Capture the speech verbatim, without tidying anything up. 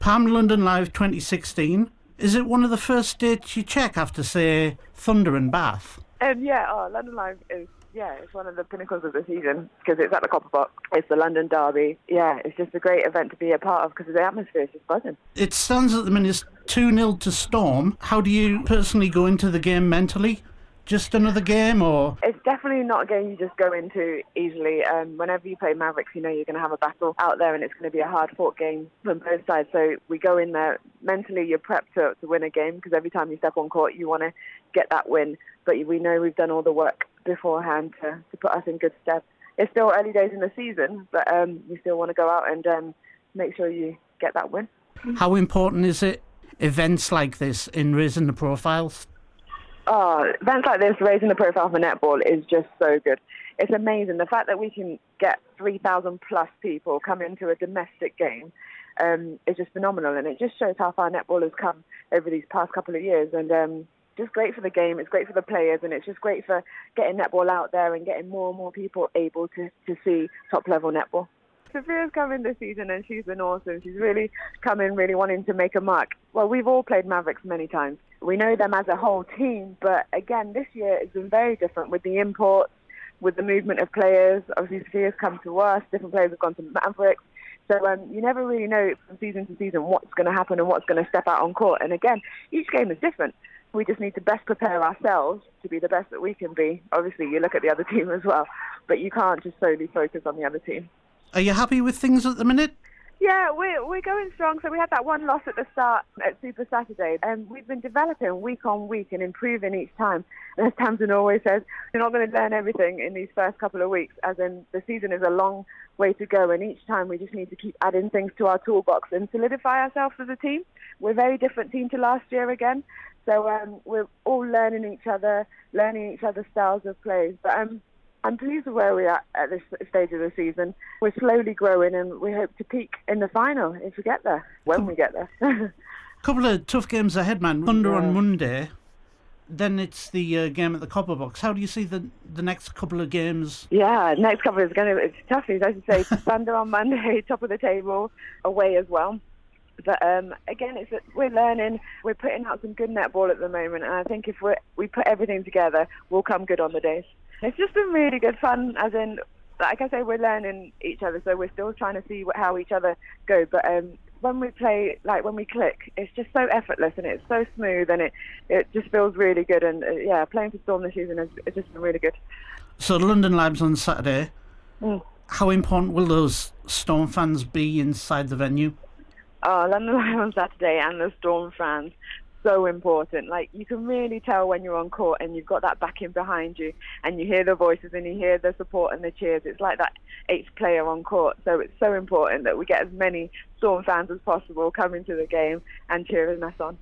Palm London Live twenty sixteen. Is it one of the first dates you check after, say, Thunder and Bath? Um, yeah, oh, London Live is, yeah, it's one of the pinnacles of the season because it's at the Copper Box. It's the London Derby. Yeah, it's just a great event to be a part of because the atmosphere is just buzzing. It stands at the minute two nil to Storm. How do you personally go into the game mentally? Just another game, or...? It's definitely not a game you just go into easily. Um, whenever you play Mavericks, you know you're going to have a battle out there and it's going to be a hard-fought game from both sides. So we go in there, mentally you're prepped to, to win a game because every time you step on court you want to get that win. But we know we've done all the work beforehand to, to put us in good stead. It's still early days in the season, but um, you still want to go out and um, make sure you get that win. How important is it, events like this, in raising the profiles? Oh, events like this, raising the profile for netball, is just so good. It's amazing. The fact that we can get three thousand plus people come into a domestic game um, is just phenomenal. And it just shows how far netball has come over these past couple of years. And um, just great for the game. It's great for the players. And it's just great for getting netball out there and getting more and more people able to, to see top-level netball. Sophia's come in this season and she's been awesome. She's really come in really wanting to make a mark. Well, we've all played Mavericks many times. We know them as a whole team, but again, this year it's been very different with the imports, with the movement of players. Obviously, Sophia's come to us, different players have gone to Mavericks. So um, you never really know from season to season what's going to happen and what's going to step out on court. And again, each game is different. We just need to best prepare ourselves to be the best that we can be. Obviously, you look at the other team as well, but you can't just solely focus on the other team. Are you happy with things at the minute? Yeah, we're, we're going strong. So we had that one loss at the start at Super Saturday, and we've been developing week on week and improving each time. And as Tamsin always says, you're not going to learn everything in these first couple of weeks, as in the season is a long way to go, and each time we just need to keep adding things to our toolbox and solidify ourselves as a team. We're a very different team to last year again, so um, we're all learning each other, learning each other's styles of play. But um, I'm pleased with where we are at this stage of the season. We're slowly growing and we hope to peak in the final if we get there, when we get there. Couple of tough games ahead, man. Thunder yeah. on Monday, then it's the uh, game at the Copper Box. How do you see the the next couple of games? Yeah, next couple is going to it's tough. As I say, Thunder on Monday, top of the table, away as well. But um, again, it's we're learning. We're putting out some good netball at the moment, and I think if we we put everything together, we'll come good on the days. It's just been really good fun, as in, like I say, we're learning each other, so we're still trying to see what, how each other go. But um, when we play, like when we click, it's just so effortless and it's so smooth, and it, it just feels really good. And uh, yeah, playing for Storm this season has it's just been really good. So London Labs on Saturday. Mm. How important will those Storm fans be inside the venue? Oh, London Live on Saturday and the Storm fans, so important. Like, you can really tell when you're on court and you've got that backing behind you and you hear the voices and you hear the support and the cheers. It's like that eighth player on court. So it's so important that we get as many Storm fans as possible coming to the game and cheering us on.